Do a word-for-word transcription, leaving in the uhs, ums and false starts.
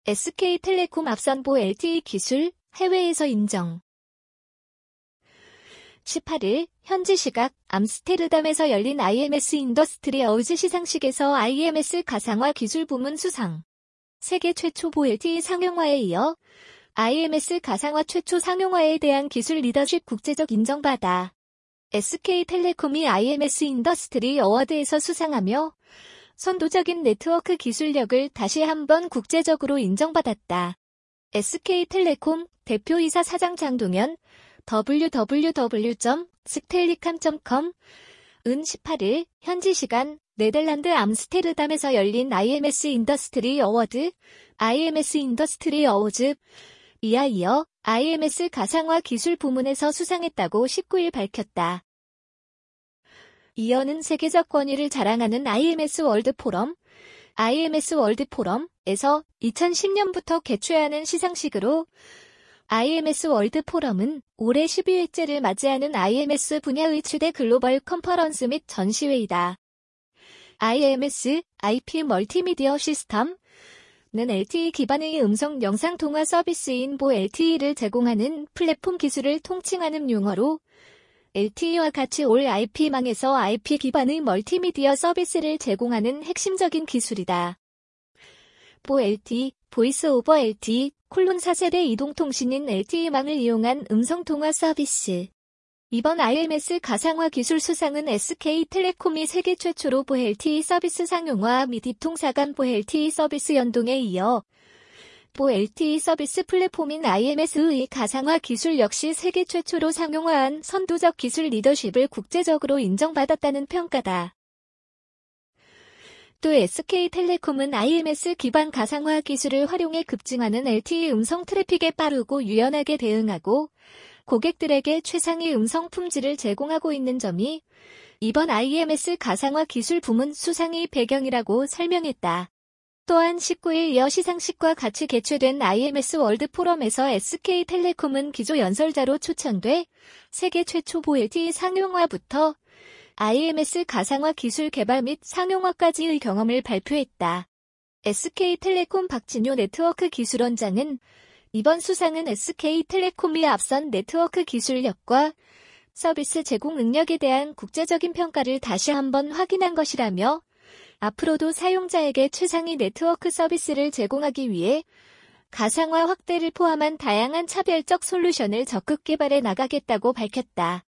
에스케이텔레콤 앞선 보 엘티이 기술, 해외에서 인정. 십팔일 현지 시각 암스테르담에서 열린 아이엠에스 인더스트리 어워즈 시상식에서 아이엠에스 가상화 기술 부문 수상. 세계 최초 보 엘티이 상용화에 이어 아이엠에스 가상화 최초 상용화에 대한 기술 리더십 국제적 인정받아 에스케이텔레콤이 아이엠에스 인더스트리 어워드에서 수상하며 선도적인 네트워크 기술력을 다시 한번 국제적으로 인정받았다. 에스케이텔레콤 대표이사 사장 장동현 더블유 더블유 더블유 점 스텔리캄 점 컴은 십팔일 현지 시간 네덜란드 암스테르담에서 열린 아이엠에스 인더스트리 어워드, 아이엠에스 인더스트리 어워즈 이에 이어 아이엠에스 가상화 기술 부문에서 수상했다고 십구일 밝혔다. 이어는 세계적 권위를 자랑하는 아이엠에스 월드 포럼, 아이엠에스 월드 포럼에서 이천십년부터 개최하는 시상식으로 아이엠에스 월드 포럼은 올해 십이회째를 맞이하는 아이엠에스 분야의 최대 글로벌 컨퍼런스 및 전시회이다. 아이엠에스, 아이피 멀티미디어 시스템 는 엘티이 기반의 음성 영상 통화 서비스인 보 엘티이를 제공하는 플랫폼 기술을 통칭하는 용어로 엘티이와 같이 올 아이피망에서 아이피 기반의 멀티미디어 서비스를 제공하는 핵심적인 기술이다. 보 엘티이, 보이스 오버 엘티이, 콜론 사세대 이동통신인 엘티이망을 이용한 음성통화 서비스. 이번 아이엠에스 가상화 기술 수상은 에스케이텔레콤이 세계 최초로 보 엘티이 서비스 상용화 및 입통사 간 보 엘티이 서비스 연동에 이어 보 엘티이 서비스 플랫폼인 아이엠에스의 가상화 기술 역시 세계 최초로 상용화한 선도적 기술 리더십을 국제적으로 인정받았다는 평가다. 또 에스케이텔레콤은 아이엠에스 기반 가상화 기술을 활용해 급증하는 엘티이 음성 트래픽에 빠르고 유연하게 대응하고 고객들에게 최상의 음성 품질을 제공하고 있는 점이 이번 아이엠에스 가상화 기술 부문 수상의 배경이라고 설명했다. 또한 십구일 이어 시상식과 같이 개최된 아이엠에스 월드 포럼에서 에스케이텔레콤은 기조 연설자로 초청돼 세계 최초 보 엘티이 상용화부터 아이엠에스 가상화 기술 개발 및 상용화까지의 경험을 발표했다. 에스케이텔레콤 박진효 네트워크 기술원장은 이번 수상은 에스케이텔레콤이 앞선 네트워크 기술력과 서비스 제공 능력에 대한 국제적인 평가를 다시 한번 확인한 것이라며 앞으로도 사용자에게 최상의 네트워크 서비스를 제공하기 위해 가상화 확대를 포함한 다양한 차별적 솔루션을 적극 개발해 나가겠다고 밝혔다.